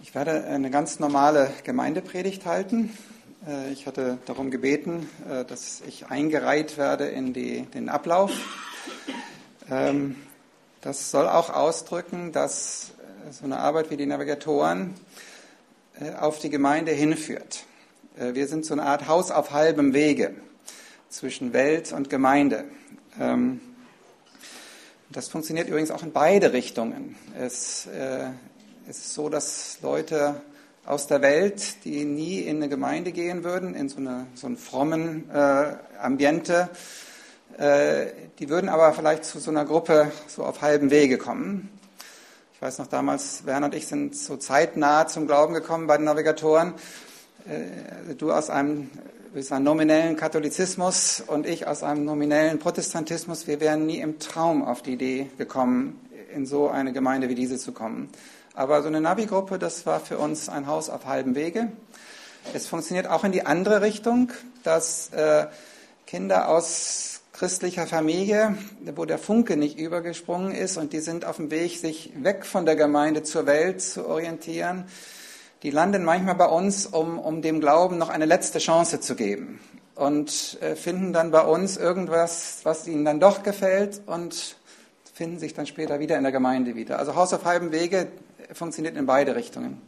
Ich werde eine ganz normale Gemeindepredigt halten. Ich hatte darum gebeten, dass ich eingereiht werde in den Ablauf. Das soll auch ausdrücken, dass so eine Arbeit wie die Navigatoren auf die Gemeinde hinführt. Wir sind so eine Art Haus auf halbem Wege zwischen Welt und Gemeinde. Das funktioniert übrigens auch in beide Richtungen. Es ist so, dass Leute aus der Welt, die nie in eine Gemeinde gehen würden, in so einen frommen Ambiente, die würden aber vielleicht zu so einer Gruppe so auf halbem Wege kommen. Ich weiß noch damals, Werner und ich sind so zeitnah zum Glauben gekommen bei den Navigatoren. Du aus einem nominellen Katholizismus und ich aus einem nominellen Protestantismus. Wir wären nie im Traum auf die Idee gekommen, in so eine Gemeinde wie diese zu kommen. Aber so eine Navi-Gruppe, das war für uns ein Haus auf halbem Wege. Es funktioniert auch in die andere Richtung, dass Kinder aus christlicher Familie, wo der Funke nicht übergesprungen ist und die sind auf dem Weg, sich weg von der Gemeinde zur Welt zu orientieren, die landen manchmal bei uns, um dem Glauben noch eine letzte Chance zu geben und finden dann bei uns irgendwas, was ihnen dann doch gefällt und finden sich dann später wieder in der Gemeinde wieder. Also Haus auf halbem Wege funktioniert in beide Richtungen.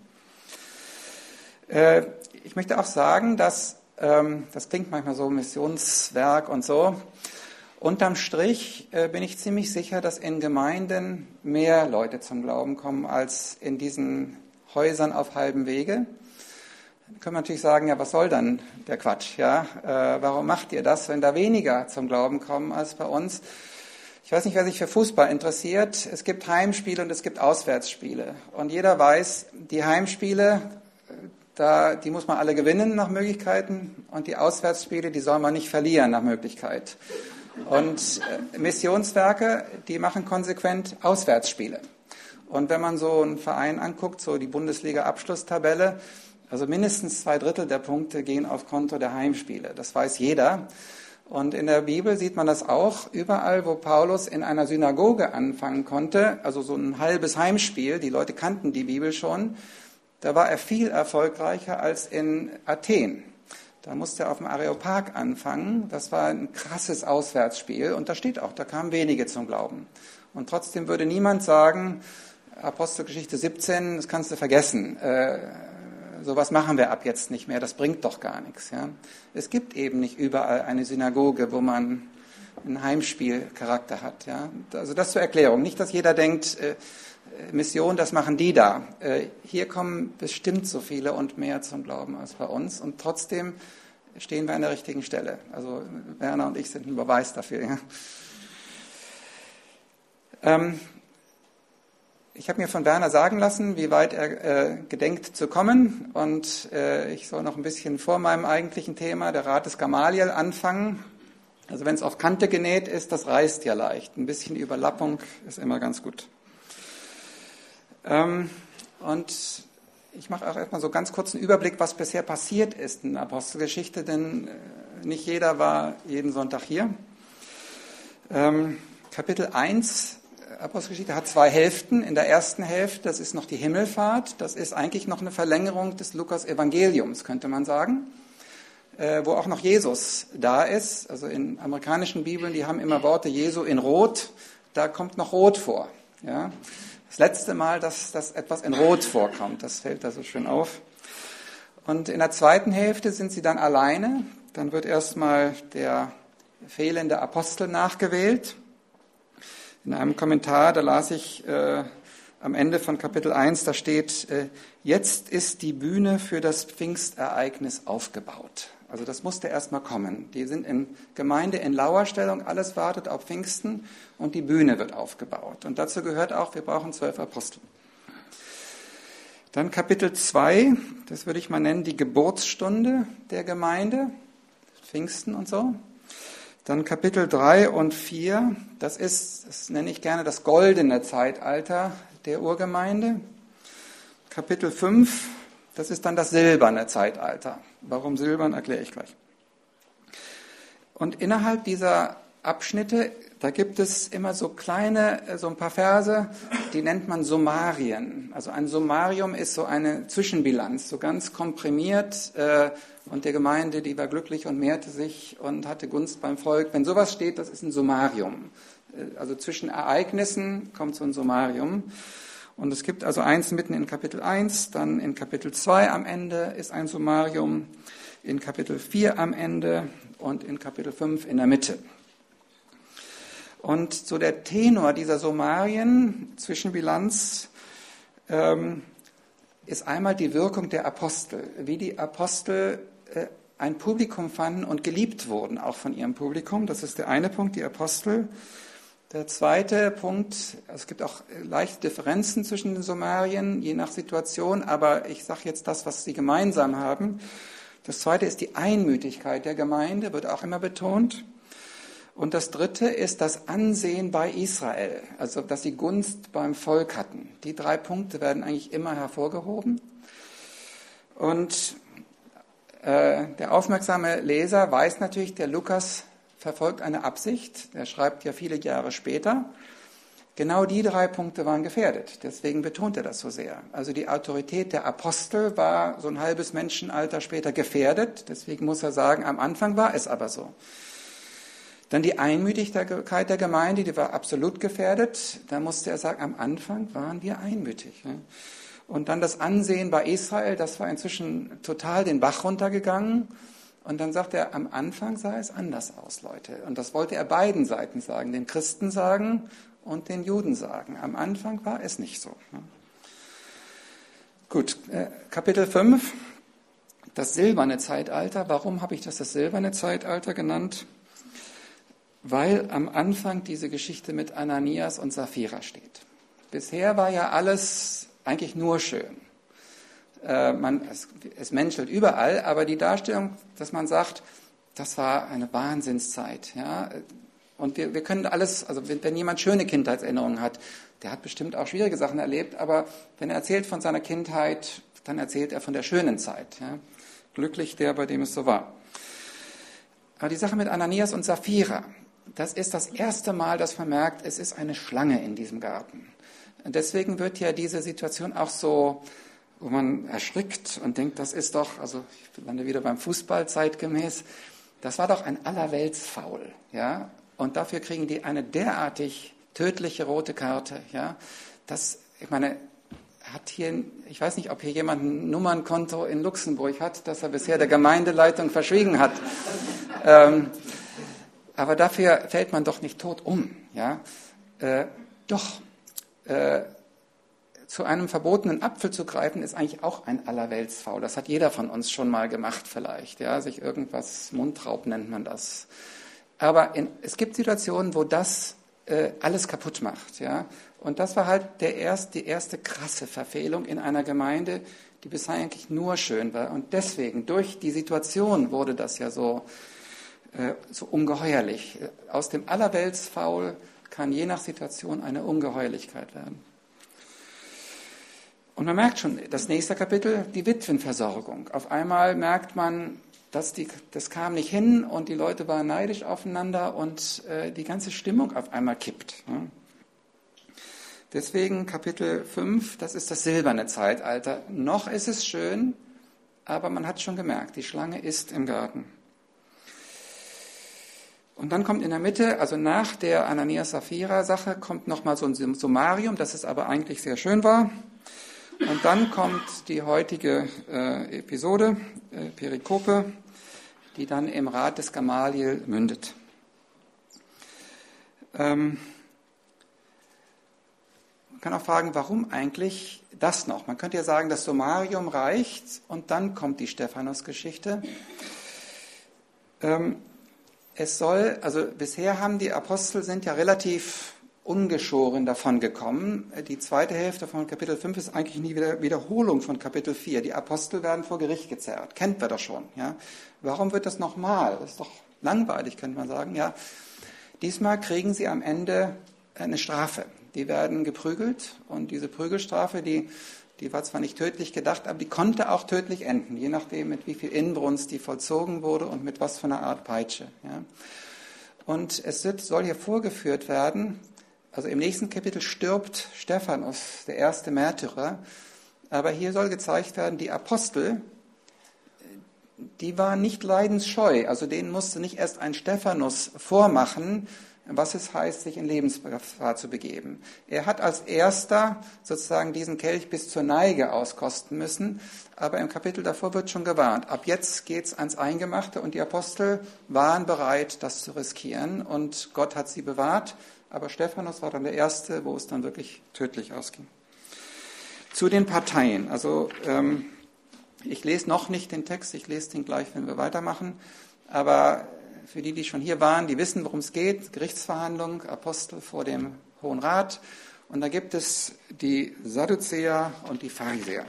Ich möchte auch sagen, dass, das klingt manchmal so Missionswerk und so, unterm Strich bin ich ziemlich sicher, dass in Gemeinden mehr Leute zum Glauben kommen als in diesen Häusern auf halbem Wege. Dann können wir natürlich sagen, ja, was soll dann der Quatsch? Ja? Warum macht ihr das, wenn da weniger zum Glauben kommen als bei uns? Ich weiß nicht, wer sich für Fußball interessiert. Es gibt Heimspiele und es gibt Auswärtsspiele. Und jeder weiß, die Heimspiele, die muss man alle gewinnen nach Möglichkeiten. Und die Auswärtsspiele, die soll man nicht verlieren nach Möglichkeit. Und Missionswerke, die machen konsequent Auswärtsspiele. Und wenn man so einen Verein anguckt, so die Bundesliga-Abschlusstabelle, also mindestens 2/3 der Punkte gehen auf Konto der Heimspiele. Das weiß jeder. Und in der Bibel sieht man das auch. Überall, wo Paulus in einer Synagoge anfangen konnte, also so ein halbes Heimspiel, die Leute kannten die Bibel schon, da war er viel erfolgreicher als in Athen. Da musste er auf dem Areopag anfangen. Das war ein krasses Auswärtsspiel. Und da steht auch, da kamen wenige zum Glauben. Und trotzdem würde niemand sagen, Apostelgeschichte 17, das kannst du vergessen. Sowas machen wir ab jetzt nicht mehr, das bringt doch gar nichts. Ja? Es gibt eben nicht überall eine Synagoge, wo man einen Heimspielcharakter hat. Ja? Also das zur Erklärung. Nicht, dass jeder denkt, Mission, das machen die da. Hier kommen bestimmt so viele und mehr zum Glauben als bei uns. Und trotzdem stehen wir an der richtigen Stelle. Also Werner und ich sind ein Beweis dafür. Ja? Ich habe mir von Werner sagen lassen, wie weit er gedenkt zu kommen. Und ich soll noch ein bisschen vor meinem eigentlichen Thema, der Rat des Gamaliel, anfangen. Also wenn es auf Kante genäht ist, das reißt ja leicht. Ein bisschen Überlappung ist immer ganz gut. Und ich mache auch erstmal so ganz kurz einen Überblick, was bisher passiert ist in der Apostelgeschichte, denn nicht jeder war jeden Sonntag hier. Kapitel 1 Apostelgeschichte hat 2 Hälften. In der ersten Hälfte, das ist noch die Himmelfahrt, das ist eigentlich noch eine Verlängerung des Lukas-Evangeliums, könnte man sagen, wo auch noch Jesus da ist. Also in amerikanischen Bibeln, die haben immer Worte Jesu in Rot, da kommt noch Rot vor. Ja? Das letzte Mal, dass das etwas in Rot vorkommt, das fällt da so schön auf. Und in der zweiten Hälfte sind sie dann alleine. Dann wird erstmal der fehlende Apostel nachgewählt. In einem Kommentar, da las ich am Ende von Kapitel 1, da steht, jetzt ist die Bühne für das Pfingstereignis aufgebaut. Also das musste erstmal kommen. Die sind in Gemeinde in Lauerstellung, alles wartet auf Pfingsten und die Bühne wird aufgebaut. Und dazu gehört auch, wir brauchen 12 Apostel. Dann Kapitel 2, das würde ich mal nennen, die Geburtsstunde der Gemeinde, Pfingsten und so. Dann Kapitel 3 und 4, das nenne ich gerne das goldene Zeitalter der Urgemeinde. Kapitel 5, das ist dann das silberne Zeitalter. Warum silbern, erkläre ich gleich. Und innerhalb dieser Abschnitte, da gibt es immer so ein paar Verse, die nennt man Summarien. Also ein Summarium ist so eine Zwischenbilanz, so ganz komprimiert, und der Gemeinde, die war glücklich und mehrte sich und hatte Gunst beim Volk. Wenn sowas steht, das ist ein Summarium. Also zwischen Ereignissen kommt so ein Summarium. Und es gibt also eins mitten in Kapitel 1, dann in Kapitel 2 am Ende ist ein Summarium, in Kapitel 4 am Ende und in Kapitel 5 in der Mitte. Und so der Tenor dieser Summarien, Zwischenbilanz, ist einmal die Wirkung der Apostel, wie die Apostel ein Publikum fanden und geliebt wurden, auch von ihrem Publikum. Das ist der eine Punkt, die Apostel. Der zweite Punkt, es gibt auch leichte Differenzen zwischen den Summarien, je nach Situation, aber ich sage jetzt das, was sie gemeinsam haben. Das zweite ist die Einmütigkeit der Gemeinde, wird auch immer betont. Und das dritte ist das Ansehen bei Israel, also dass sie Gunst beim Volk hatten. Die 3 Punkte werden eigentlich immer hervorgehoben. Und der aufmerksame Leser weiß natürlich, der Lukas verfolgt eine Absicht, der schreibt ja viele Jahre später. Genau die 3 Punkte waren gefährdet, deswegen betont er das so sehr. Also die Autorität der Apostel war so ein halbes Menschenalter später gefährdet, deswegen muss er sagen, am Anfang war es aber so. Dann die Einmütigkeit der Gemeinde, die war absolut gefährdet. Da musste er sagen, am Anfang waren wir einmütig. Und dann das Ansehen bei Israel, das war inzwischen total den Bach runtergegangen. Und dann sagt er, am Anfang sah es anders aus, Leute. Und das wollte er beiden Seiten sagen, den Christen sagen und den Juden sagen. Am Anfang war es nicht so. Gut, Kapitel 5, das silberne Zeitalter. Warum habe ich das silberne Zeitalter genannt? Weil am Anfang diese Geschichte mit Ananias und Sapphira steht. Bisher war ja alles eigentlich nur schön. Es menschelt überall, aber die Darstellung, dass man sagt, das war eine Wahnsinnszeit. Ja? Und wir können alles, also wenn jemand schöne Kindheitserinnerungen hat, der hat bestimmt auch schwierige Sachen erlebt, aber wenn er erzählt von seiner Kindheit, dann erzählt er von der schönen Zeit. Ja? Glücklich der, bei dem es so war. Aber die Sache mit Ananias und Sapphira, das ist das erste Mal, dass man merkt, es ist eine Schlange in diesem Garten. Und deswegen wird ja diese Situation auch so, wo man erschrickt und denkt, das ist doch, also ich lande wieder beim Fußball zeitgemäß, das war doch ein Allerweltsfoul, ja, und dafür kriegen die eine derartig tödliche rote Karte, ja, das, ich meine, hat hier, ich weiß nicht, ob hier jemand ein Nummernkonto in Luxemburg hat, das er bisher der Gemeindeleitung verschwiegen hat, aber dafür fällt man doch nicht tot um, ja, zu einem verbotenen Apfel zu greifen, ist eigentlich auch ein Allerweltsfaul. Das hat jeder von uns schon mal gemacht vielleicht. Ja, sich irgendwas, Mundraub nennt man das. Aber es gibt Situationen, wo das alles kaputt macht. Ja? Und das war halt die erste krasse Verfehlung in einer Gemeinde, die bisher eigentlich nur schön war. Und deswegen, durch die Situation wurde das ja so ungeheuerlich. Aus dem Allerweltsfaul kann je nach Situation eine Ungeheuerlichkeit werden. Und man merkt schon, das nächste Kapitel, die Witwenversorgung. Auf einmal merkt man, das kam nicht hin und die Leute waren neidisch aufeinander und die ganze Stimmung auf einmal kippt. Ja. Deswegen Kapitel 5, das ist das silberne Zeitalter. Noch ist es schön, aber man hat schon gemerkt, die Schlange ist im Garten. Und dann kommt in der Mitte, also nach der Ananias-Sapphira-Sache, kommt nochmal so ein Summarium, das es aber eigentlich sehr schön war. Und dann kommt die heutige Episode, Perikope, die dann im Rat des Gamaliel mündet. Man kann auch fragen, warum eigentlich das noch? Man könnte ja sagen, das Summarium reicht und dann kommt die Stephanus-Geschichte. Bisher haben die Apostel sind ja relativ ungeschoren davon gekommen. Die zweite Hälfte von Kapitel 5 ist eigentlich nie wieder Wiederholung von Kapitel 4. Die Apostel werden vor Gericht gezerrt. Kennt man doch schon. Ja? Warum wird das nochmal? Das ist doch langweilig, könnte man sagen. Ja? Diesmal kriegen sie am Ende eine Strafe. Die werden geprügelt und diese Prügelstrafe, die war zwar nicht tödlich gedacht, aber die konnte auch tödlich enden, je nachdem, mit wie viel Inbrunst die vollzogen wurde und mit was für einer Art Peitsche. Ja? Und es soll hier vorgeführt werden, also im nächsten Kapitel stirbt Stephanus, der erste Märtyrer, aber hier soll gezeigt werden, die Apostel, die waren nicht leidensscheu, also denen musste nicht erst ein Stephanus vormachen, was es heißt, sich in Lebensgefahr zu begeben. Er hat als erster sozusagen diesen Kelch bis zur Neige auskosten müssen, aber im Kapitel davor wird schon gewarnt. Ab jetzt geht's ans Eingemachte und die Apostel waren bereit, das zu riskieren und Gott hat sie bewahrt, aber Stephanus war dann der Erste, wo es dann wirklich tödlich ausging. Zu den Parteien, also ich lese noch nicht den Text, ich lese den gleich, wenn wir weitermachen, aber für die schon hier waren, die wissen, worum es geht, Gerichtsverhandlung, Apostel vor dem Hohen Rat. Und da gibt es die Sadduzäer und die Pharisäer.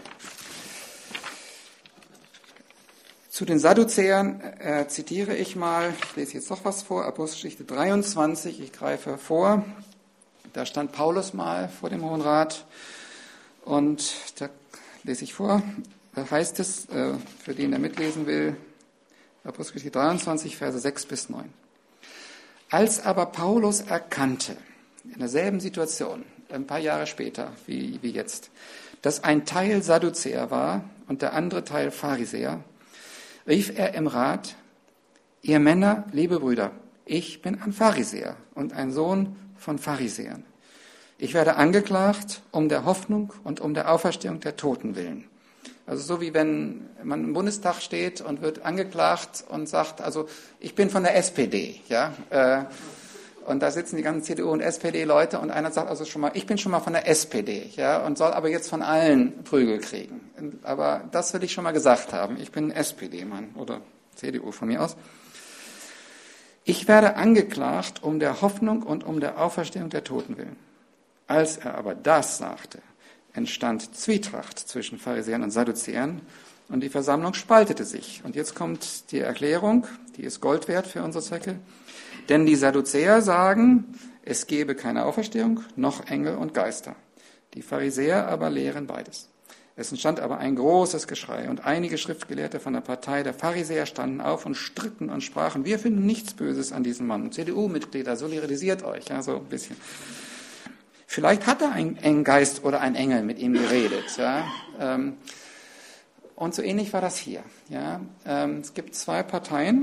Zu den Sadduzäern zitiere ich mal, ich lese jetzt noch was vor, Apostelgeschichte 23, ich greife vor. Da stand Paulus mal vor dem Hohen Rat und da lese ich vor, da heißt es, für den, der mitlesen will, Apostelgeschichte 23, Verse 6 bis 9. Als aber Paulus erkannte, in derselben Situation, ein paar Jahre später, wie jetzt, dass ein Teil Sadduzäer war und der andere Teil Pharisäer, rief er im Rat, ihr Männer, liebe Brüder, ich bin ein Pharisäer und ein Sohn von Pharisäern. Ich werde angeklagt um der Hoffnung und um der Auferstehung der Toten willen. Also so wie wenn man im Bundestag steht und wird angeklagt und sagt, also ich bin von der SPD, ja, und da sitzen die ganzen CDU und SPD-Leute und einer sagt also schon mal, ich bin schon mal von der SPD, ja, und soll aber jetzt von allen Prügel kriegen. Aber das will ich schon mal gesagt haben, ich bin SPD-Mann oder CDU von mir aus. Ich werde angeklagt um der Hoffnung und um der Auferstehung der Toten willen. Als er aber das sagte, entstand Zwietracht zwischen Pharisäern und Sadduzäern und die Versammlung spaltete sich. Und jetzt kommt die Erklärung, die ist Gold wert für unsere Zwecke. Denn die Sadduzäer sagen, es gebe keine Auferstehung, noch Engel und Geister. Die Pharisäer aber lehren beides. Es entstand aber ein großes Geschrei und einige Schriftgelehrte von der Partei der Pharisäer standen auf und stritten und sprachen, wir finden nichts Böses an diesem Mann. CDU-Mitglieder, solidarisiert euch, ja, so ein bisschen. Vielleicht hat er einen Geist oder ein Engel mit ihm geredet. Ja. Und so ähnlich war das hier. Ja. Es gibt zwei Parteien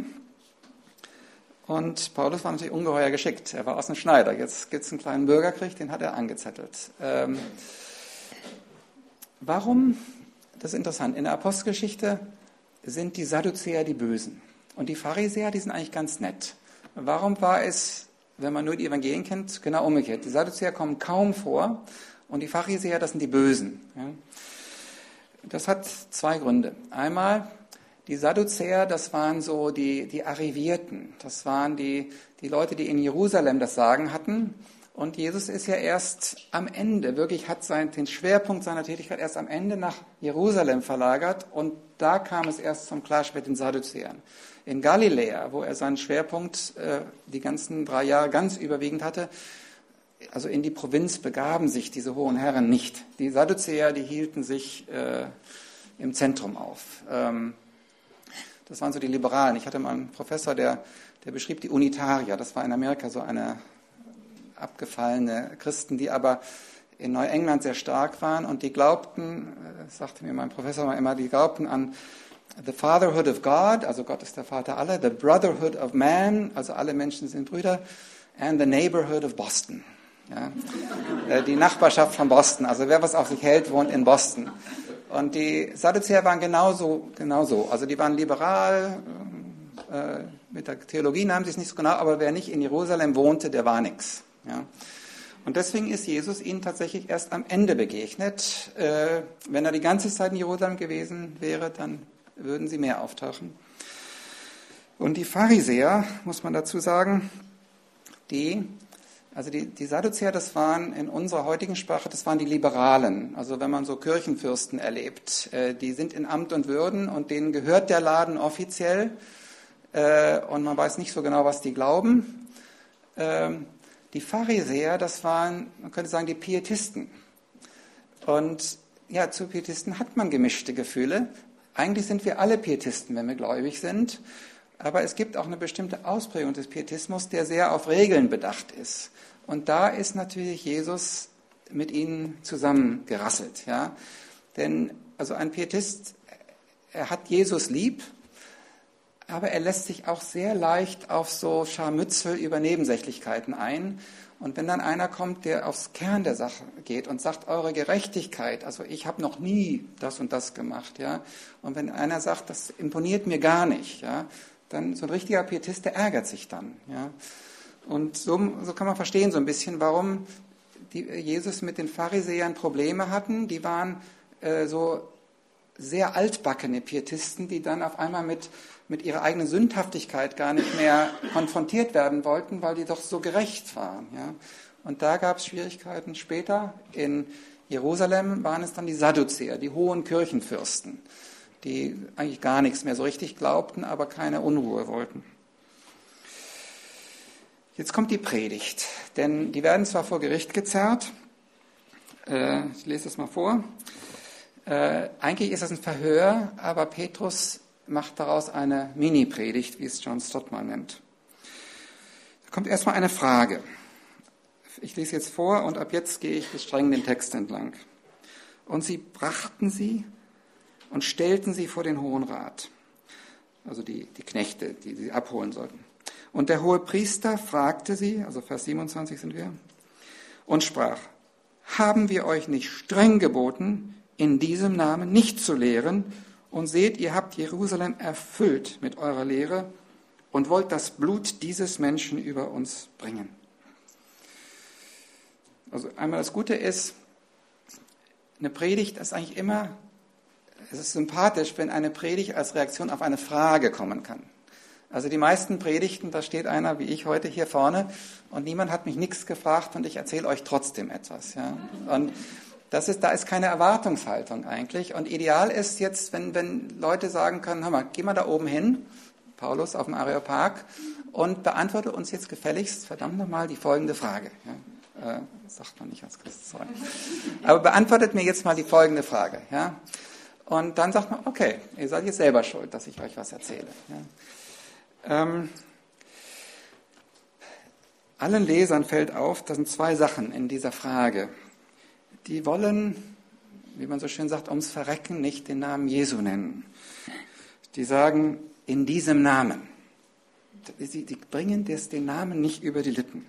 und Paulus war natürlich ungeheuer geschickt. Er war aus dem Schneider. Jetzt gibt es einen kleinen Bürgerkrieg, den hat er angezettelt. Warum? Das ist interessant. In der Apostelgeschichte sind die Sadduzäer die Bösen und die Pharisäer, die sind eigentlich ganz nett. Warum war es, wenn man nur die Evangelien kennt, genau umgekehrt? Die Sadduzäer kommen kaum vor und die Pharisäer, das sind die Bösen. Ja. Das hat zwei Gründe. Einmal, die Sadduzäer, das waren so die Arrivierten. Das waren die Leute, die in Jerusalem das Sagen hatten. Und Jesus ist ja erst am Ende, wirklich hat den Schwerpunkt seiner Tätigkeit erst am Ende nach Jerusalem verlagert. Und da kam es erst zum Clash mit den Sadduzäern. In Galiläa, wo er seinen Schwerpunkt die ganzen 3 Jahre ganz überwiegend hatte, also in die Provinz begaben sich diese hohen Herren nicht. Die Sadduzäer, die hielten sich im Zentrum auf. Das waren so die Liberalen. Ich hatte mal einen Professor, der beschrieb die Unitarier. Das war in Amerika so eine abgefallene Christen, die aber in Neuengland sehr stark waren und die glaubten, sagte mir mein Professor mal immer, die glaubten an the fatherhood of God, also Gott ist der Vater aller, the brotherhood of man, also alle Menschen sind Brüder, and the neighborhood of Boston. Ja? Die Nachbarschaft von Boston, also wer was auf sich hält, wohnt in Boston. Und die Sadduzäer waren genauso. Also die waren liberal, mit der Theologie nahmen sie es nicht so genau, aber wer nicht in Jerusalem wohnte, der war nix. Ja? Und deswegen ist Jesus ihnen tatsächlich erst am Ende begegnet. Wenn er die ganze Zeit in Jerusalem gewesen wäre, dann würden sie mehr auftauchen. Und die Pharisäer, muss man dazu sagen, die Sadduzäer, das waren in unserer heutigen Sprache, das waren die Liberalen. Also wenn man so Kirchenfürsten erlebt, die sind in Amt und Würden und denen gehört der Laden offiziell und man weiß nicht so genau, was die glauben. Die Pharisäer, das waren, man könnte sagen, die Pietisten. Und ja, zu Pietisten hat man gemischte Gefühle. Eigentlich sind wir alle Pietisten, wenn wir gläubig sind. Aber es gibt auch eine bestimmte Ausprägung des Pietismus, der sehr auf Regeln bedacht ist. Und da ist natürlich Jesus mit ihnen zusammengerasselt. Ja? Denn also ein Pietist, er hat Jesus lieb, aber er lässt sich auch sehr leicht auf so Scharmützel über Nebensächlichkeiten ein. Und wenn dann einer kommt, der aufs Kern der Sache geht und sagt, eure Gerechtigkeit, also ich habe noch nie das und das gemacht, ja, und wenn einer sagt, das imponiert mir gar nicht, ja, dann so ein richtiger Pietist, der ärgert sich dann, ja. Und so kann man verstehen so ein bisschen, warum Jesus mit den Pharisäern Probleme hatten. Die waren so sehr altbackene Pietisten, die dann auf einmal mit ihrer eigenen Sündhaftigkeit gar nicht mehr konfrontiert werden wollten, weil die doch so gerecht waren. Ja. Und da gab es Schwierigkeiten. Später in Jerusalem waren es dann die Sadduzäer, die hohen Kirchenfürsten, die eigentlich gar nichts mehr so richtig glaubten, aber keine Unruhe wollten. Jetzt kommt die Predigt, denn die werden zwar vor Gericht gezerrt, ich lese das mal vor, eigentlich ist das ein Verhör, aber Petrus macht daraus eine Mini-Predigt, wie es John Stott mal nennt. Da kommt erstmal eine Frage. Ich lese jetzt vor und ab jetzt gehe ich streng den Text entlang. Und sie brachten sie und stellten sie vor den Hohen Rat, also die Knechte, die sie abholen sollten. Und der Hohepriester fragte sie, also Vers 27 sind wir, und sprach, haben wir euch nicht streng geboten, in diesem Namen nicht zu lehren? Und seht, ihr habt Jerusalem erfüllt mit eurer Lehre und wollt das Blut dieses Menschen über uns bringen. Also einmal das Gute ist, eine Predigt ist eigentlich immer, es ist sympathisch, wenn eine Predigt als Reaktion auf eine Frage kommen kann. Also die meisten Predigten, da steht einer wie ich heute hier vorne und niemand hat mich nichts gefragt und ich erzähle euch trotzdem etwas. Ja? Und da ist keine Erwartungshaltung eigentlich. Und ideal ist jetzt, wenn Leute sagen können, hör mal, geh mal da oben hin, Paulus auf dem Areopag, und beantworte uns jetzt gefälligst, verdammt nochmal, die folgende Frage. Ja? Sagt man nicht als Christ, sorry. Aber beantwortet mir jetzt mal die folgende Frage. Ja? Und dann sagt man, okay, ihr seid jetzt selber schuld, dass ich euch was erzähle. Ja? Allen Lesern fällt auf, das sind zwei Sachen in dieser Frage. Die wollen, wie man so schön sagt, ums Verrecken nicht den Namen Jesu nennen. Die sagen, in diesem Namen. Die bringen den Namen nicht über die Lippen.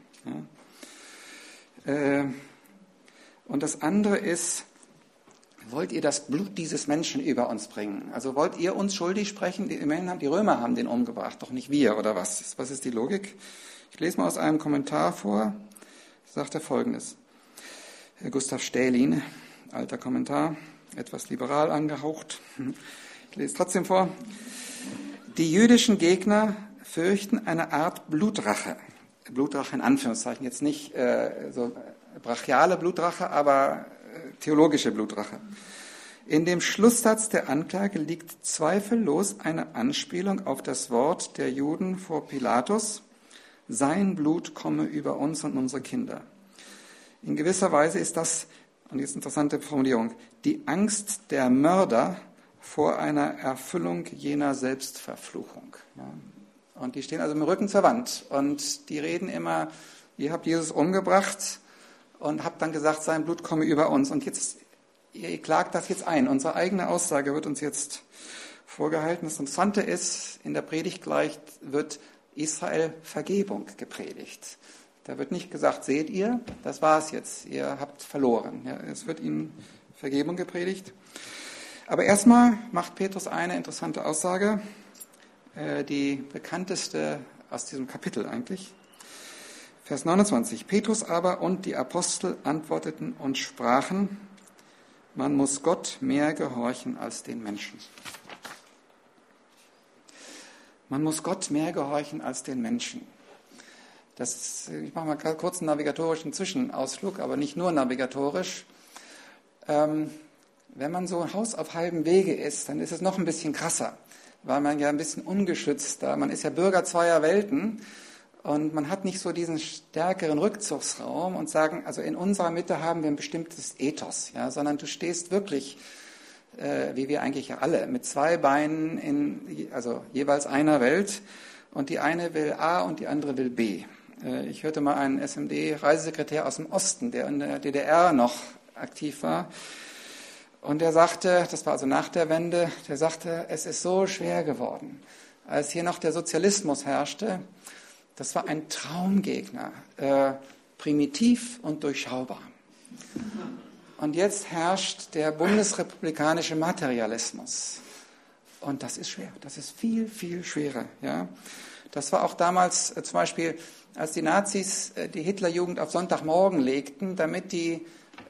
Ja. Und das andere ist, wollt ihr das Blut dieses Menschen über uns bringen? Also wollt ihr uns schuldig sprechen? Die Römer haben den umgebracht, doch nicht wir, oder was? Was ist die Logik? Ich lese mal aus einem Kommentar vor, sagt er Folgendes. Gustav Stählin, alter Kommentar, etwas liberal angehaucht. Ich lese trotzdem vor. Die jüdischen Gegner fürchten eine Art Blutrache. Blutrache in Anführungszeichen, jetzt nicht so brachiale Blutrache, aber theologische Blutrache. In dem Schlusssatz der Anklage liegt zweifellos eine Anspielung auf das Wort der Juden vor Pilatus, sein Blut komme über uns und unsere Kinder. In gewisser Weise ist das, und jetzt interessante Formulierung, die Angst der Mörder vor einer Erfüllung jener Selbstverfluchung. Ja. Und die stehen also mit dem Rücken zur Wand und die reden immer, ihr habt Jesus umgebracht und habt dann gesagt, sein Blut komme über uns. Und jetzt, ihr klagt das jetzt ein. Unsere eigene Aussage wird uns jetzt vorgehalten. Das Interessante ist, in der Predigt gleich wird Israel Vergebung gepredigt. Da wird nicht gesagt, seht ihr, das war's jetzt, ihr habt verloren. Ja, es wird ihnen Vergebung gepredigt. Aber erstmal macht Petrus eine interessante Aussage, die bekannteste aus diesem Kapitel eigentlich. Vers 29. Petrus aber und die Apostel antworteten und sprachen, man muss Gott mehr gehorchen als den Menschen. Man muss Gott mehr gehorchen als den Menschen. Ich mache mal kurz einen navigatorischen Zwischenausflug, aber nicht nur navigatorisch. Wenn man so ein Haus auf halbem Wege ist, dann ist es noch ein bisschen krasser, weil man ja ein bisschen ungeschützter, man ist ja Bürger zweier Welten und man hat nicht so diesen stärkeren Rückzugsraum und sagen, also in unserer Mitte haben wir ein bestimmtes Ethos, ja, sondern du stehst wirklich wie wir eigentlich ja alle, mit 2 Beinen in also jeweils einer Welt. Und die eine will A und die andere will B. Ich hörte mal einen SMD-Reisesekretär aus dem Osten, der in der DDR noch aktiv war. Und der sagte, das war also nach der Wende, der sagte, es ist so schwer geworden. Als hier noch der Sozialismus herrschte, das war ein Traumgegner, primitiv und durchschaubar. Und jetzt herrscht der bundesrepublikanische Materialismus. Und das ist schwer, das ist viel, viel schwerer. Ja? Das war auch damals zum Beispiel, als die Nazis die Hitlerjugend auf Sonntagmorgen legten, damit die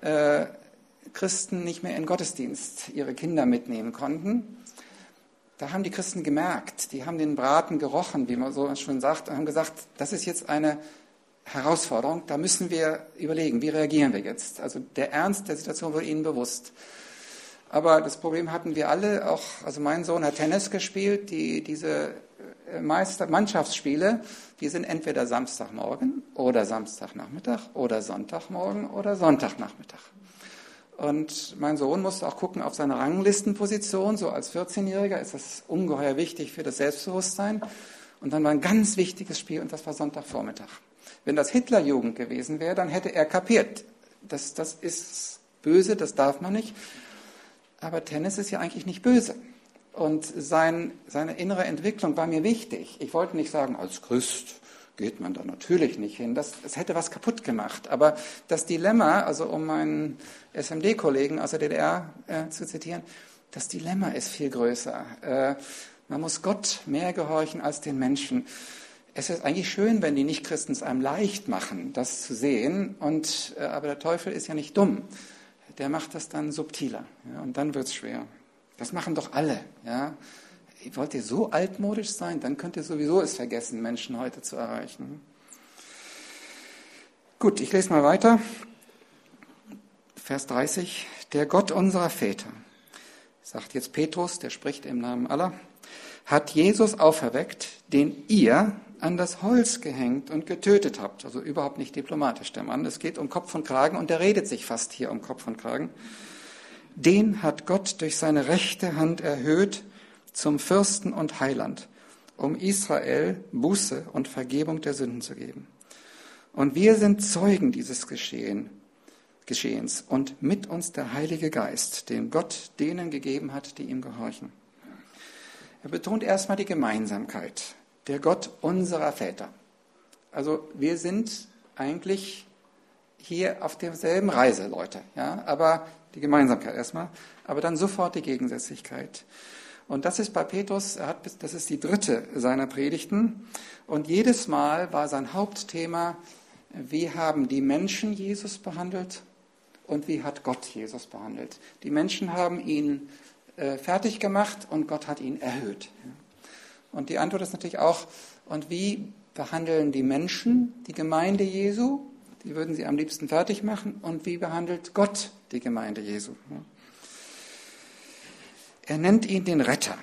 Christen nicht mehr in Gottesdienst ihre Kinder mitnehmen konnten. Da haben die Christen gemerkt, die haben den Braten gerochen, wie man so schon sagt, und haben gesagt, das ist jetzt eine Herausforderung, da müssen wir überlegen, wie reagieren wir jetzt. Also der Ernst der Situation wurde ihnen bewusst. Aber das Problem hatten wir alle, auch, also mein Sohn hat Tennis gespielt, diese Mannschaftsspiele, die sind entweder Samstagmorgen oder Samstagnachmittag oder Sonntagmorgen oder Sonntagnachmittag. Und mein Sohn musste auch gucken auf seine Ranglistenposition, so als 14-Jähriger ist das ungeheuer wichtig für das Selbstbewusstsein. Und dann war ein ganz wichtiges Spiel und das war Sonntagvormittag. Wenn das Hitlerjugend gewesen wäre, dann hätte er kapiert, das ist böse, das darf man nicht. Aber Tennis ist ja eigentlich nicht böse. Und seine innere Entwicklung war mir wichtig. Ich wollte nicht sagen, als Christ geht man da natürlich nicht hin. Das hätte was kaputt gemacht. Aber das Dilemma, also um meinen SMD-Kollegen aus der DDR zu zitieren, das Dilemma ist viel größer. Man muss Gott mehr gehorchen als den Menschen. Es ist eigentlich schön, wenn die Nichtchristen es einem leicht machen, das zu sehen. Aber der Teufel ist ja nicht dumm. Der macht das dann subtiler. Ja, und dann wird es schwer. Das machen doch alle. Ja. Wollt ihr so altmodisch sein? Dann könnt ihr sowieso es vergessen, Menschen heute zu erreichen. Gut, ich lese mal weiter. Vers 30. Der Gott unserer Väter, sagt jetzt Petrus, der spricht im Namen aller, hat Jesus auferweckt, den ihr an das Holz gehängt und getötet habt. Also überhaupt nicht diplomatisch, der Mann. Es geht um Kopf und Kragen und der redet sich fast hier um Kopf und Kragen. Den hat Gott durch seine rechte Hand erhöht zum Fürsten und Heiland, um Israel Buße und Vergebung der Sünden zu geben. Und wir sind Zeugen dieses Geschehens und mit uns der Heilige Geist, den Gott denen gegeben hat, die ihm gehorchen. Er betont erstmal die Gemeinsamkeit, der Gott unserer Väter. Also wir sind eigentlich hier auf derselben Reise, Leute, ja, aber die Gemeinsamkeit erstmal, aber dann sofort die Gegensätzlichkeit. Und das ist bei Petrus, das ist die 3. seiner Predigten. Und jedes Mal war sein Hauptthema, wie haben die Menschen Jesus behandelt und wie hat Gott Jesus behandelt. Die Menschen haben ihn fertig gemacht und Gott hat ihn erhöht. Und die Antwort ist natürlich auch, und wie behandeln die Menschen die Gemeinde Jesu? Die würden sie am liebsten fertig machen. Und wie behandelt Gott die Gemeinde Jesu? Er nennt ihn den Retter.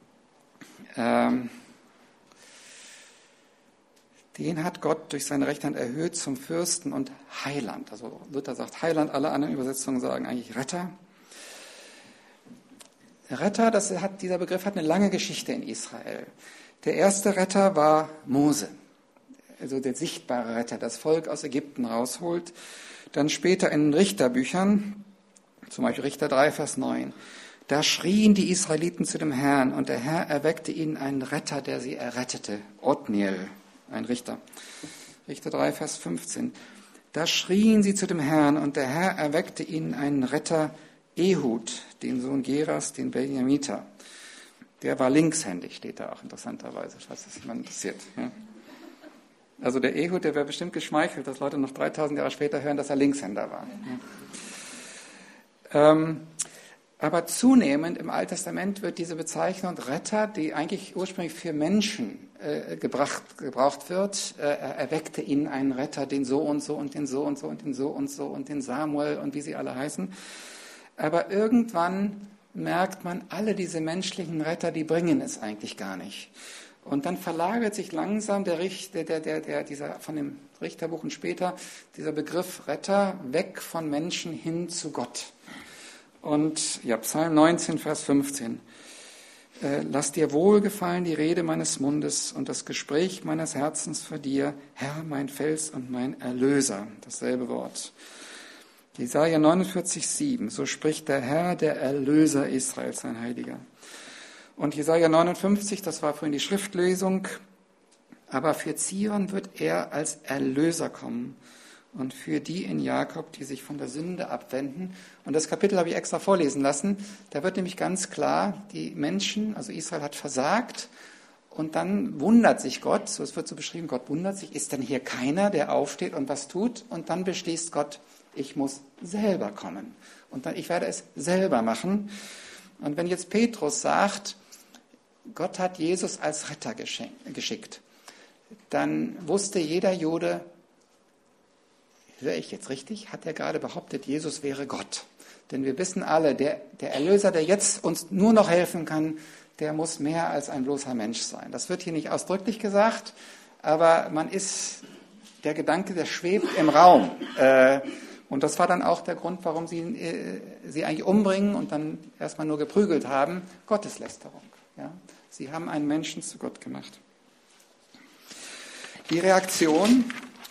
Den hat Gott durch seine rechte Hand erhöht zum Fürsten und Heiland. Also Luther sagt Heiland, alle anderen Übersetzungen sagen eigentlich Retter. Retter, dieser Begriff hat eine lange Geschichte in Israel. Der erste Retter war Mose, also der sichtbare Retter, das Volk aus Ägypten rausholt. Dann später in den Richterbüchern, zum Beispiel Richter 3, Vers 9, da schrien die Israeliten zu dem Herrn und der Herr erweckte ihnen einen Retter, der sie errettete, Othniel, ein Richter. Richter 3, Vers 15, da schrien sie zu dem Herrn und der Herr erweckte ihnen einen Retter, Ehud, den Sohn Geras, den Benjamiter. Der war linkshändig, steht da auch interessanterweise, falls das jemand interessiert. Ja. Also der Ehud, der wäre bestimmt geschmeichelt, dass Leute noch 3000 Jahre später hören, dass er Linkshänder war. Ja. Aber zunehmend im Alten Testament wird diese Bezeichnung Retter, die eigentlich ursprünglich für Menschen gebraucht wird, erweckte ihnen einen Retter, den so und so und den so und so und den so und so und den Samuel und wie sie alle heißen. Aber irgendwann merkt man, alle diese menschlichen Retter, die bringen es eigentlich gar nicht. Und dann verlagert sich langsam dieser von dem Richterbuch und später dieser Begriff Retter weg von Menschen hin zu Gott. Und ja, Psalm 19, Vers 15. Lass dir wohlgefallen die Rede meines Mundes und das Gespräch meines Herzens vor dir, Herr, mein Fels und mein Erlöser. Dasselbe Wort. Jesaja 49, 7. So spricht der Herr, der Erlöser Israels, sein Heiliger. Und Jesaja 59, das war vorhin die Schriftlesung. Aber für Zion wird er als Erlöser kommen und für die in Jakob, die sich von der Sünde abwenden. Und das Kapitel habe ich extra vorlesen lassen. Da wird nämlich ganz klar, die Menschen, also Israel hat versagt und dann wundert sich Gott, so es wird so beschrieben, Gott wundert sich, ist denn hier keiner, der aufsteht und was tut? Und dann beschließt Gott, ich muss selber kommen und dann, ich werde es selber machen. Und wenn jetzt Petrus sagt, Gott hat Jesus als Retter geschickt, dann wusste jeder Jude, höre ich jetzt richtig, hat er gerade behauptet, Jesus wäre Gott. Denn wir wissen alle, der Erlöser, der jetzt uns nur noch helfen kann, der muss mehr als ein bloßer Mensch sein. Das wird hier nicht ausdrücklich gesagt, aber der Gedanke, der schwebt im Raum. Und das war dann auch der Grund, warum sie eigentlich umbringen und dann erstmal nur geprügelt haben, Gotteslästerung. Ja? Sie haben einen Menschen zu Gott gemacht. Die Reaktion,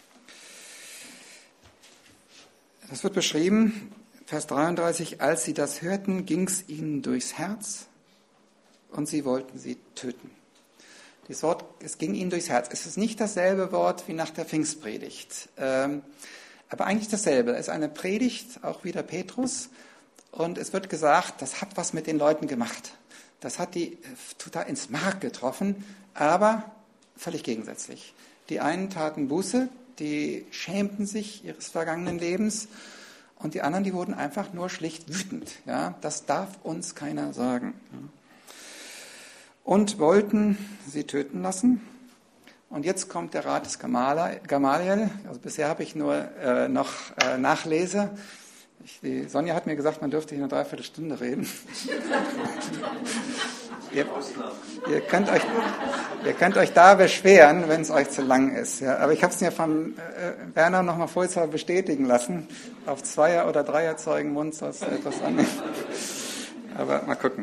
das wird beschrieben, Vers 33, als sie das hörten, ging es ihnen durchs Herz und sie wollten sie töten. Das Wort, es ging ihnen durchs Herz. Es ist nicht dasselbe Wort wie nach der Pfingstpredigt, aber eigentlich dasselbe. Es ist eine Predigt, auch wieder Petrus, und es wird gesagt, das hat was mit den Leuten gemacht. Das hat die total ins Mark getroffen, aber völlig gegensätzlich. Die einen taten Buße, die schämten sich ihres vergangenen Lebens und die anderen, die wurden einfach nur schlicht wütend. Ja, das darf uns keiner sagen. Und wollten sie töten lassen. Und jetzt kommt der Rat des Gamaliel. Also bisher habe ich nur noch Nachlese. Die Sonja hat mir gesagt, man dürfte hier eine Dreiviertelstunde reden. Ihr könnt euch da beschweren, wenn es euch zu lang ist. Ja. Aber ich habe es mir von Werner noch mal vorher bestätigen lassen. Auf Zweier- oder Dreierzeugenmund soll es etwas annehmen. Aber mal gucken.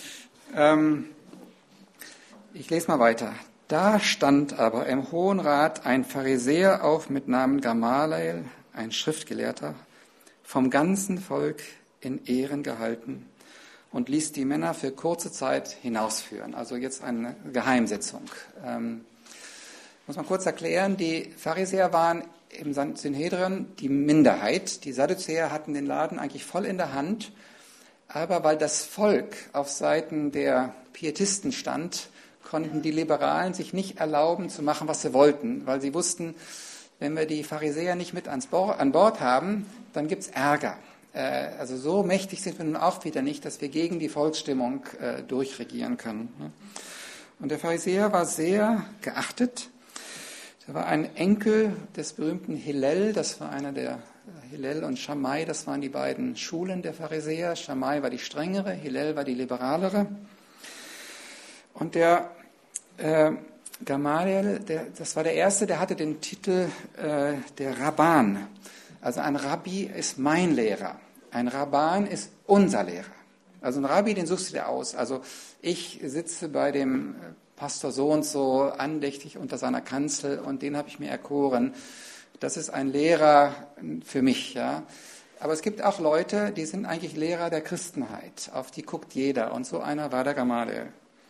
Ich lese mal weiter. Da stand aber im Hohen Rat ein Pharisäer auf mit Namen Gamaliel, ein Schriftgelehrter, vom ganzen Volk in Ehren gehalten und ließ die Männer für kurze Zeit hinausführen. Also jetzt eine Geheimsitzung. Muss man kurz erklären, die Pharisäer waren im Sanhedrin die Minderheit. Die Sadduzäer hatten den Laden eigentlich voll in der Hand. Aber weil das Volk auf Seiten der Pietisten stand, konnten die Liberalen sich nicht erlauben zu machen, was sie wollten, weil sie wussten, wenn wir die Pharisäer nicht mit an Bord haben, dann gibt's Ärger. Also so mächtig sind wir nun auch wieder nicht, dass wir gegen die Volksstimmung durchregieren können. Und der Pharisäer war sehr geachtet. Er war ein Enkel des berühmten Hillel, das war einer der Hillel und Shammai, das waren die beiden Schulen der Pharisäer. Shammai war die strengere, Hillel war die liberalere. Und der Gamaliel, das war der Erste, der hatte den Titel der Rabban. Also ein Rabbi ist mein Lehrer, ein Rabban ist unser Lehrer. Also ein Rabbi, den suchst du dir aus. Also ich sitze bei dem Pastor so und so andächtig unter seiner Kanzel und den habe ich mir erkoren. Das ist ein Lehrer für mich, ja. Aber es gibt auch Leute, die sind eigentlich Lehrer der Christenheit. Auf die guckt jeder. Und so einer war der Gamaliel.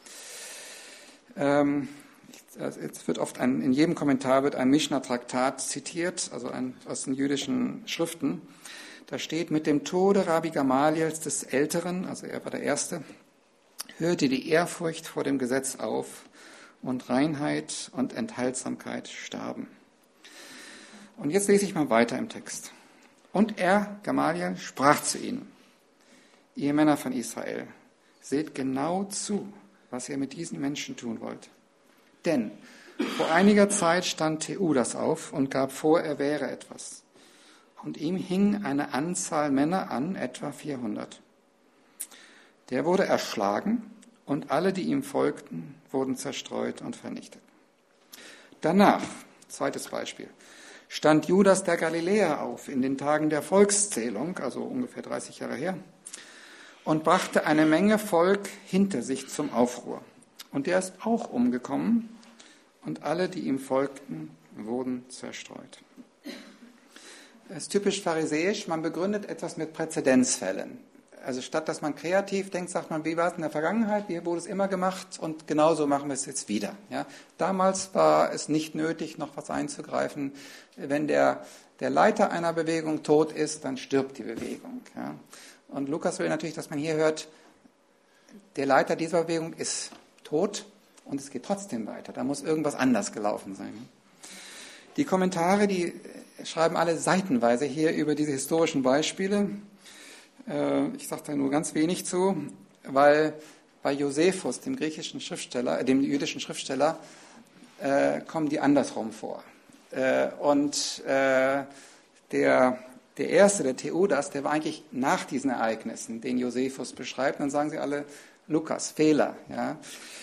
Jetzt wird oft in jedem Kommentar wird ein Mischna-Traktat zitiert, also aus den jüdischen Schriften. Da steht, mit dem Tode Rabbi Gamaliels des Älteren, also er war der Erste, hörte die Ehrfurcht vor dem Gesetz auf und Reinheit und Enthaltsamkeit starben. Und jetzt lese ich mal weiter im Text. Und er, Gamaliel, sprach zu ihnen, ihr Männer von Israel, seht genau zu, was ihr mit diesen Menschen tun wollt. Denn vor einiger Zeit stand Theudas auf und gab vor, er wäre etwas. Und ihm hing eine Anzahl Männer an, etwa 400. Der wurde erschlagen und alle, die ihm folgten, wurden zerstreut und vernichtet. Danach, zweites Beispiel, stand Judas der Galiläer auf in den Tagen der Volkszählung, also ungefähr 30 Jahre her, und brachte eine Menge Volk hinter sich zum Aufruhr. Und der ist auch umgekommen und alle, die ihm folgten, wurden zerstreut. Das ist typisch pharisäisch, man begründet etwas mit Präzedenzfällen. Also statt dass man kreativ denkt, sagt man, wie war es in der Vergangenheit, wie wurde es immer gemacht und genauso machen wir es jetzt wieder. Ja? Damals war es nicht nötig, noch was einzugreifen. Wenn der Leiter einer Bewegung tot ist, dann stirbt die Bewegung. Ja? Und Lukas will natürlich, dass man hier hört, der Leiter dieser Bewegung ist tot und es geht trotzdem weiter. Da muss irgendwas anders gelaufen sein. Die Kommentare, die schreiben alle seitenweise hier über diese historischen Beispiele. Ich sage da nur ganz wenig zu, weil bei Josephus, dem jüdischen Schriftsteller, kommen die andersrum vor. Und der erste, der Theudas, der war eigentlich nach diesen Ereignissen, den Josephus beschreibt. Dann sagen sie alle, Lukas, Fehler. Ja.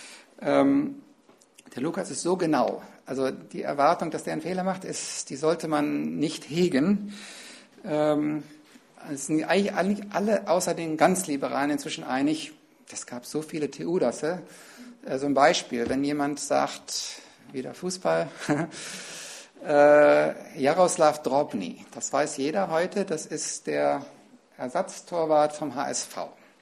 Der Lukas ist so genau. Also die Erwartung, dass der einen Fehler macht, die sollte man nicht hegen. Es sind eigentlich alle außer den ganz Liberalen inzwischen einig, es gab so viele Theudasse. So ein Beispiel, wenn jemand sagt, wieder Fußball, Jaroslav Drobny, das weiß jeder heute, das ist der Ersatztorwart vom HSV.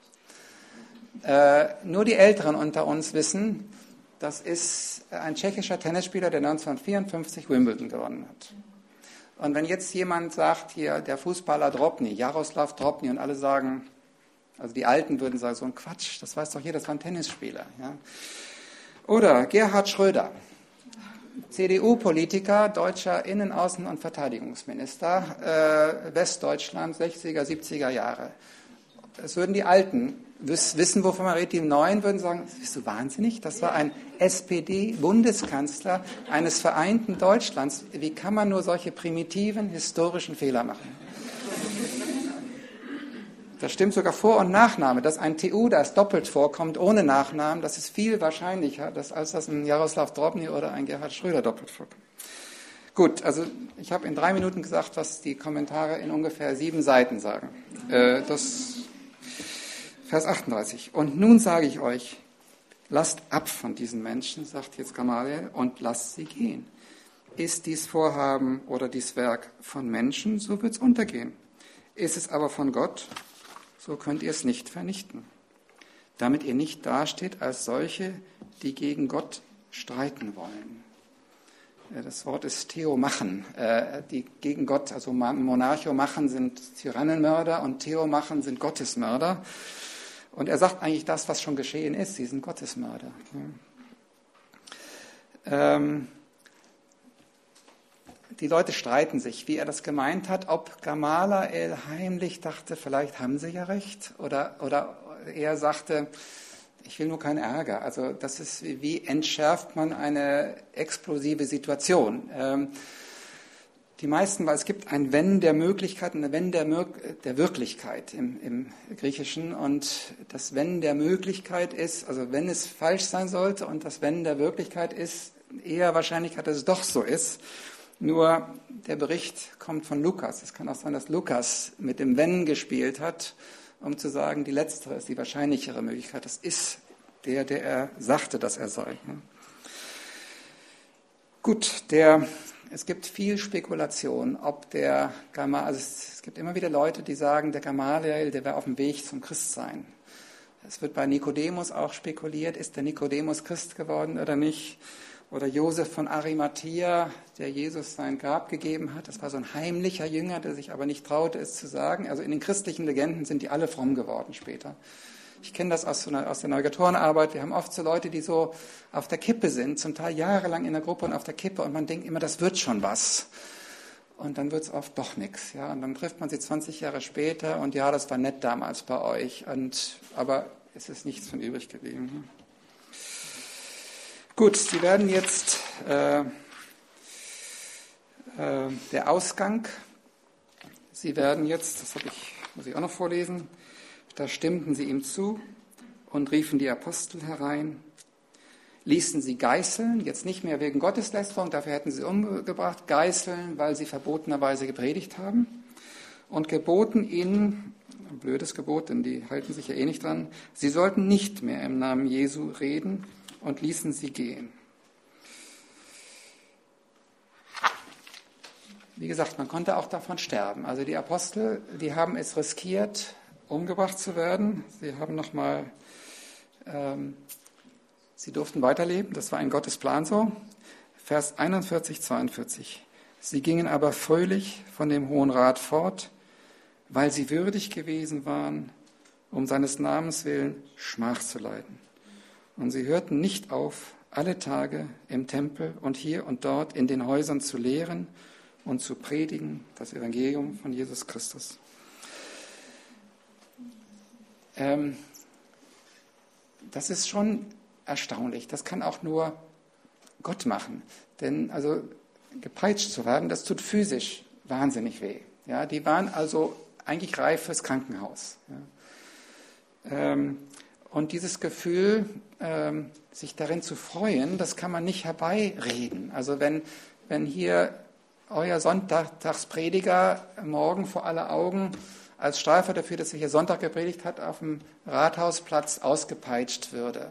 Nur die Älteren unter uns wissen, das ist ein tschechischer Tennisspieler, der 1954 Wimbledon gewonnen hat. Und wenn jetzt jemand sagt, hier der Fußballer Drobny, Jaroslav Drobny, und alle sagen, also die Alten würden sagen, so ein Quatsch, das weiß doch jeder, das war ein Tennisspieler. Ja. Oder Gerhard Schröder, CDU-Politiker, deutscher Innen-, Außen- und Verteidigungsminister, Westdeutschland, 60er, 70er Jahre. Das würden die Alten wissen, wovon man redet. Die Neuen würden sagen, bist du wahnsinnig? Das war ein SPD-Bundeskanzler eines vereinten Deutschlands. Wie kann man nur solche primitiven historischen Fehler machen? Das stimmt sogar Vor- und Nachname. Dass ein Theudas doppelt vorkommt ohne Nachnamen, das ist viel wahrscheinlicher, als dass ein Jaroslav Drobny oder ein Gerhard Schröder doppelt vorkommt. Gut, also ich habe in 3 Minuten gesagt, was die Kommentare in ungefähr 7 Seiten sagen. Vers 38. Und nun sage ich euch, lasst ab von diesen Menschen, sagt jetzt Gamaliel, und lasst sie gehen. Ist dies Vorhaben oder dies Werk von Menschen, so wird es untergehen. Ist es aber von Gott, so könnt ihr es nicht vernichten. Damit ihr nicht dasteht als solche, die gegen Gott streiten wollen. Das Wort ist Theomachen, die gegen Gott, also Monarchomachen sind Tyrannenmörder und Theomachen sind Gottesmörder. Und er sagt eigentlich das, was schon geschehen ist, sie sind Gottesmörder. Die Leute streiten sich, wie er das gemeint hat, ob Gamaliel heimlich dachte, vielleicht haben sie ja recht, oder er sagte, ich will nur keinen Ärger. Also das ist, wie entschärft man eine explosive Situation? Die meisten, weil es gibt ein Wenn der Möglichkeit und ein Wenn der Wirklichkeit im Griechischen. Und das Wenn der Möglichkeit ist, also wenn es falsch sein sollte, und das Wenn der Wirklichkeit ist, eher Wahrscheinlichkeit, dass es doch so ist. Nur der Bericht kommt von Lukas. Es kann auch sein, dass Lukas mit dem Wenn gespielt hat, um zu sagen, die letztere ist die wahrscheinlichere Möglichkeit. Das ist der er sagte, dass er sei. Gut, es gibt viel Spekulation, ob es gibt immer wieder Leute, die sagen, der Gamaliel, der wäre auf dem Weg zum Christsein. Es wird bei Nikodemus auch spekuliert, ist der Nikodemus Christ geworden oder nicht? Oder Josef von Arimathea, der Jesus sein Grab gegeben hat. Das war so ein heimlicher Jünger, der sich aber nicht traute, es zu sagen. Also in den christlichen Legenden sind die alle fromm geworden später. Ich kenne das aus der Navigatorenarbeit. Wir haben oft so Leute, die so auf der Kippe sind, zum Teil jahrelang in der Gruppe und auf der Kippe, und man denkt immer, das wird schon was. Und dann wird es oft doch nichts. Ja? Und dann trifft man sie 20 Jahre später und ja, das war nett damals bei euch. Aber es ist nichts von übrig geblieben. Gut, Sie werden jetzt der Ausgang. Sie werden jetzt, muss ich auch noch vorlesen, da stimmten sie ihm zu und riefen die Apostel herein, ließen sie geißeln, jetzt nicht mehr wegen Gotteslästerung, dafür hätten sie umgebracht, geißeln, weil sie verbotenerweise gepredigt haben, und geboten ihnen, Ein blödes Gebot, denn die halten sich ja eh nicht dran. Sie sollten nicht mehr im Namen Jesu reden und ließen sie gehen. Wie gesagt, man konnte auch davon sterben. Also die Apostel, die haben es riskiert, umgebracht zu werden. Sie durften weiterleben. Das war ein Gottesplan so. Vers 41, 42. Sie gingen aber fröhlich von dem Hohen Rat fort, weil sie würdig gewesen waren, um seines Namens willen Schmach zu leiden. Und sie hörten nicht auf, alle Tage im Tempel und hier und dort in den Häusern zu lehren und zu predigen, das Evangelium von Jesus Christus. Das ist schon erstaunlich. Das kann auch nur Gott machen. Denn also gepeitscht zu werden, das tut physisch wahnsinnig weh. Ja, die waren also eigentlich reif fürs Krankenhaus. Ja. Und dieses Gefühl, sich darin zu freuen, das kann man nicht herbeireden. Also wenn hier euer Sonntagsprediger morgen vor aller Augen als Strafe dafür, dass er hier Sonntag gepredigt hat, auf dem Rathausplatz ausgepeitscht würde,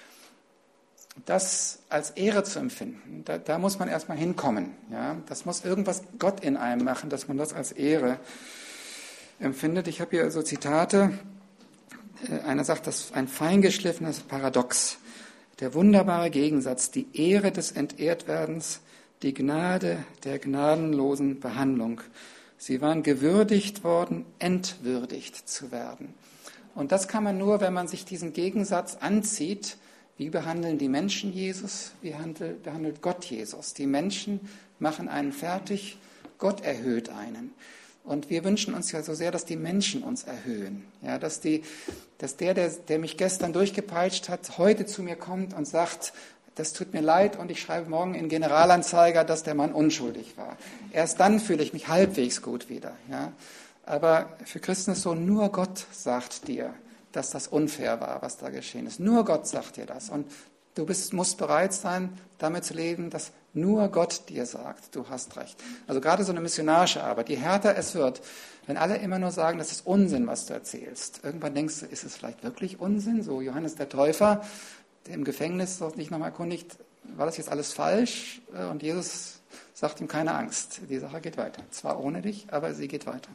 das als Ehre zu empfinden, da muss man erstmal hinkommen. Ja? Das muss irgendwas Gott in einem machen, dass man das als Ehre empfindet. Ich habe hier also Zitate. Einer sagt, das ist ein feingeschliffenes Paradox. Der wunderbare Gegensatz, die Ehre des Entehrtwerdens, die Gnade der gnadenlosen Behandlung. Sie waren gewürdigt worden, entwürdigt zu werden. Und das kann man nur, wenn man sich diesen Gegensatz anzieht. Wie behandeln die Menschen Jesus? Wie behandelt Gott Jesus? Die Menschen machen einen fertig, Gott erhöht einen. Und wir wünschen uns ja so sehr, dass die Menschen uns erhöhen. Ja, dass der mich gestern durchgepeitscht hat, heute zu mir kommt und sagt, das tut mir leid und ich schreibe morgen in Generalanzeiger, dass der Mann unschuldig war. Erst dann fühle ich mich halbwegs gut wieder. Ja. Aber für Christen ist so, nur Gott sagt dir, dass das unfair war, was da geschehen ist. Nur Gott sagt dir das. Und du musst bereit sein, damit zu leben, dass nur Gott dir sagt, du hast recht. Also gerade so eine missionarische Arbeit, je härter es wird, wenn alle immer nur sagen, das ist Unsinn, was du erzählst. Irgendwann denkst du, ist es vielleicht wirklich Unsinn? So Johannes der Täufer, der im Gefängnis sich nochmal erkundigt, war das jetzt alles falsch? Und Jesus sagt ihm, keine Angst, die Sache geht weiter. Zwar ohne dich, aber sie geht weiter.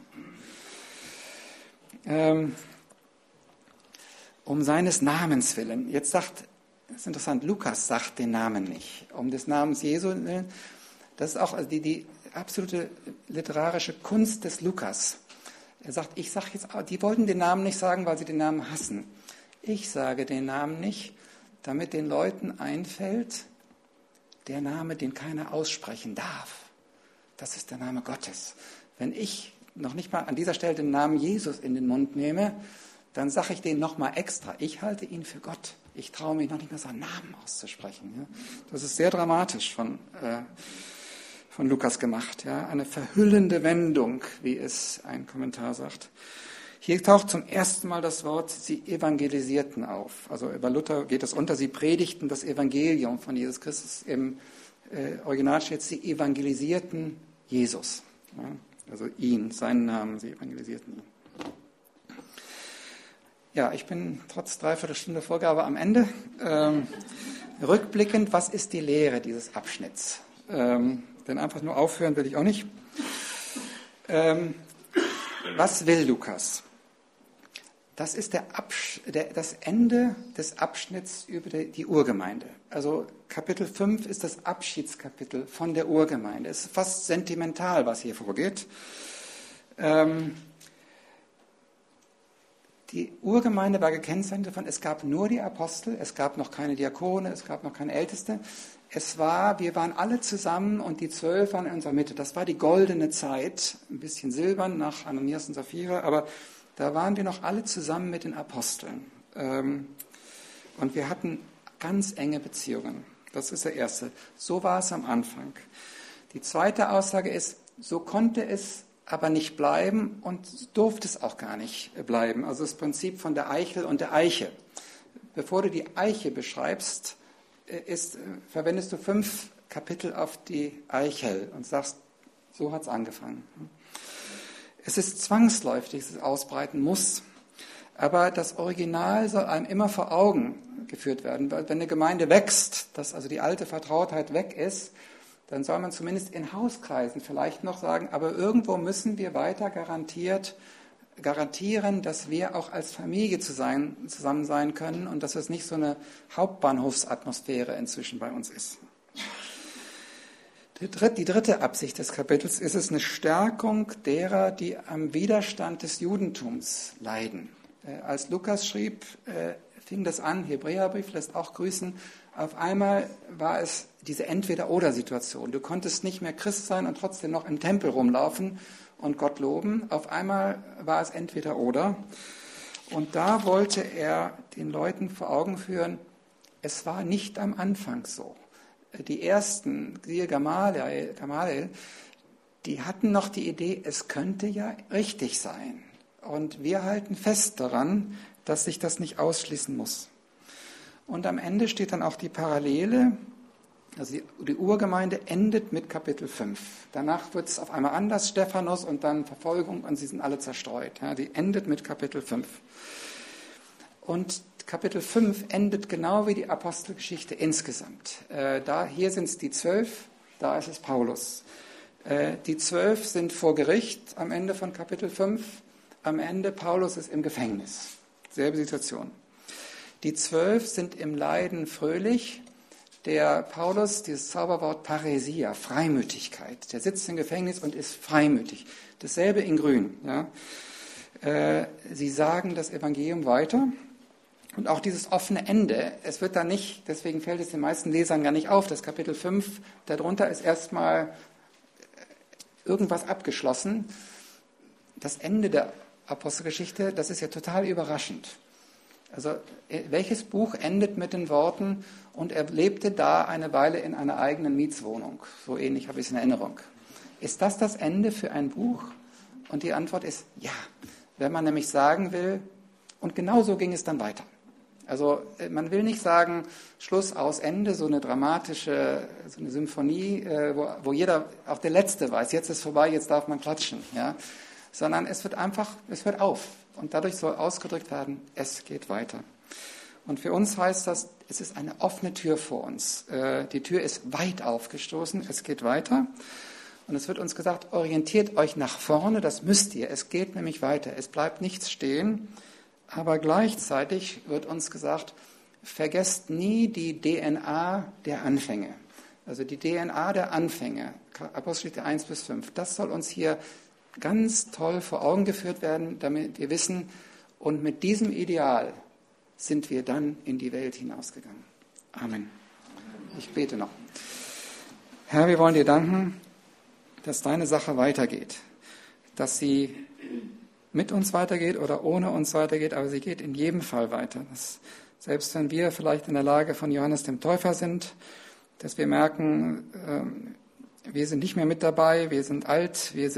Um seines Namens willen. Jetzt sagt, das ist interessant, Lukas sagt den Namen nicht. Um des Namens Jesu willen. Das ist auch also die absolute literarische Kunst des Lukas. Er sagt, die wollten den Namen nicht sagen, weil sie den Namen hassen. Ich sage den Namen nicht, damit den Leuten einfällt, der Name, den keiner aussprechen darf. Das ist der Name Gottes. Wenn ich noch nicht mal an dieser Stelle den Namen Jesus in den Mund nehme, dann sage ich den nochmal extra. Ich halte ihn für Gott. Ich traue mich noch nicht mal seinen Namen auszusprechen. Ja. Das ist sehr dramatisch von Lukas gemacht. Ja. Eine verhüllende Wendung, wie es ein Kommentar sagt. Hier taucht zum ersten Mal das Wort, sie evangelisierten auf. Also bei Luther geht es unter, sie predigten das Evangelium von Jesus Christus. Im Original steht, sie evangelisierten Jesus. Ja. Also ihn, seinen Namen, sie evangelisierten ihn. Ja, ich bin trotz 3/4 Stunde Vorgabe am Ende. Rückblickend, was ist die Lehre dieses Abschnitts? Denn einfach nur aufhören will ich auch nicht. Was will Lukas? Das ist das Ende des Abschnitts über die Urgemeinde. Also Kapitel 5 ist das Abschiedskapitel von der Urgemeinde. Es ist fast sentimental, was hier vorgeht. Die Urgemeinde war gekennzeichnet davon, es gab nur die Apostel, es gab noch keine Diakone, es gab noch keine Älteste. Wir waren alle zusammen und die 12 waren in unserer Mitte. Das war die goldene Zeit, ein bisschen silbern nach Ananias und Sapphira, aber da waren wir noch alle zusammen mit den Aposteln. Und wir hatten ganz enge Beziehungen. Das ist der erste. So war es am Anfang. Die zweite Aussage ist, so konnte es aber nicht bleiben und durfte es auch gar nicht bleiben. Also das Prinzip von der Eichel und der Eiche. Bevor du die Eiche beschreibst, verwendest du 5 Kapitel auf die Eichel und sagst, so hat es angefangen. Es ist zwangsläufig, dass es ausbreiten muss, aber das Original soll einem immer vor Augen geführt werden. Weil wenn eine Gemeinde wächst, dass also die alte Vertrautheit weg ist, dann soll man zumindest in Hauskreisen vielleicht noch sagen, aber irgendwo müssen wir weiter garantieren, dass wir auch als Familie zusammen sein können und dass es nicht so eine Hauptbahnhofsatmosphäre inzwischen bei uns ist. Die dritte Absicht des Kapitels ist es eine Stärkung derer, die am Widerstand des Judentums leiden. Als Lukas schrieb, fing das an, Hebräerbrief lässt auch grüßen, auf einmal war es diese Entweder-oder-Situation. Du konntest nicht mehr Christ sein und trotzdem noch im Tempel rumlaufen und Gott loben. Auf einmal war es Entweder-oder. Und da wollte er den Leuten vor Augen führen, es war nicht am Anfang so. Die ersten, siehe Gamaliel, die hatten noch die Idee, es könnte ja richtig sein. Und wir halten fest daran, dass sich das nicht ausschließen muss. Und am Ende steht dann auch die Parallele, also die Urgemeinde endet mit Kapitel 5. Danach wird es auf einmal anders, Stephanus und dann Verfolgung und sie sind alle zerstreut. Ja, die endet mit Kapitel 5. Und Kapitel 5 endet genau wie die Apostelgeschichte insgesamt. Hier sind es die 12, da ist es Paulus. Die 12 sind vor Gericht am Ende von Kapitel 5. Am Ende Paulus ist im Gefängnis. Selbe Situation. Die 12 sind im Leiden fröhlich. Der Paulus, dieses Zauberwort Paräsia, Freimütigkeit. Der sitzt im Gefängnis und ist freimütig. Dasselbe in Grün. Ja. Sie sagen das Evangelium weiter. Und auch dieses offene Ende, es wird da nicht, deswegen fällt es den meisten Lesern gar nicht auf, das Kapitel 5, darunter ist erstmal irgendwas abgeschlossen. Das Ende der Apostelgeschichte, das ist ja total überraschend. Also welches Buch endet mit den Worten, und er lebte da eine Weile in einer eigenen Mietswohnung? So ähnlich habe ich es in Erinnerung. Ist das Ende für ein Buch? Und die Antwort ist ja, wenn man nämlich sagen will, und genau so ging es dann weiter. Also man will nicht sagen, Schluss, aus, Ende, so eine dramatische, so eine Symphonie, wo jeder, auch der Letzte weiß, jetzt ist vorbei, jetzt darf man klatschen. Ja? Sondern es hört auf. Und dadurch soll ausgedrückt werden, es geht weiter. Und für uns heißt das, es ist eine offene Tür vor uns. Die Tür ist weit aufgestoßen, es geht weiter. Und es wird uns gesagt, orientiert euch nach vorne, das müsst ihr. Es geht nämlich weiter, es bleibt nichts stehen. Aber gleichzeitig wird uns gesagt, vergesst nie die DNA der Anfänge. Also die DNA der Anfänge, Apostelgeschichte 1 bis 5. Das soll uns hier ganz toll vor Augen geführt werden, damit wir wissen, und mit diesem Ideal sind wir dann in die Welt hinausgegangen. Amen. Ich bete noch. Herr, wir wollen dir danken, dass deine Sache weitergeht, dass sie mit uns weitergeht oder ohne uns weitergeht, aber sie geht in jedem Fall weiter. Dass, selbst wenn wir vielleicht in der Lage von Johannes dem Täufer sind, dass wir merken, wir sind nicht mehr mit dabei, wir sind alt, wir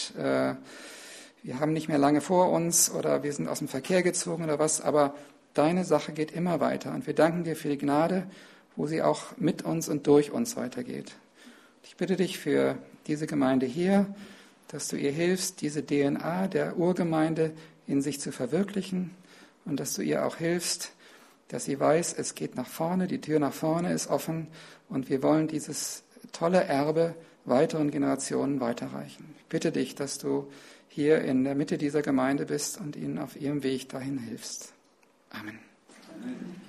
haben nicht mehr lange vor uns oder wir sind aus dem Verkehr gezogen oder was, aber deine Sache geht immer weiter und wir danken dir für die Gnade, wo sie auch mit uns und durch uns weitergeht. Ich bitte dich für diese Gemeinde hier, dass du ihr hilfst, diese DNA der Urgemeinde in sich zu verwirklichen und dass du ihr auch hilfst, dass sie weiß, es geht nach vorne, die Tür nach vorne ist offen und wir wollen dieses tolle Erbe weiteren Generationen weiterreichen. Ich bitte dich, dass du hier in der Mitte dieser Gemeinde bist und ihnen auf ihrem Weg dahin hilfst. Amen. Amen.